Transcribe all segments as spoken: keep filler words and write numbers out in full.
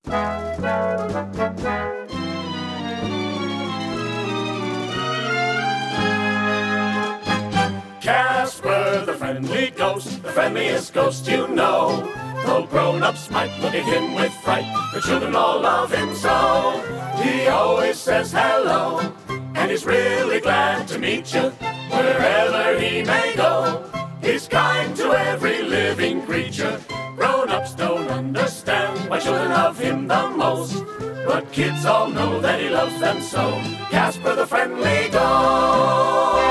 Casper the friendly ghost, the friendliest ghost you know. Though grown-ups might look at him with fright, the children all love him so. He always says hello, and he's really glad to meet you, wherever he may go. He's kind to every living creature. Grown-ups don't understand why children love him the most, but kids all know that he loves them so. Casper the friendly ghost.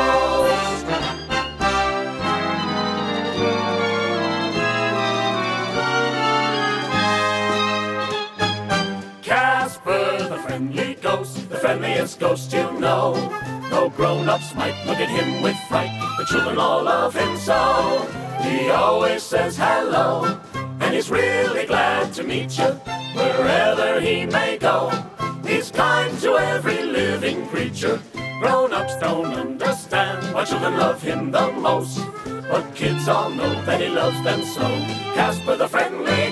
Casper the friendly ghost, the friendliest ghost you know. Though grown-ups might look at him with fright, the children all love him so. He always says hello, and he's really glad to meet you, wherever he may go. He's kind to every living creature. Grown-ups don't understand why children love him the most, but kids all know that he loves them so. Casper the friendly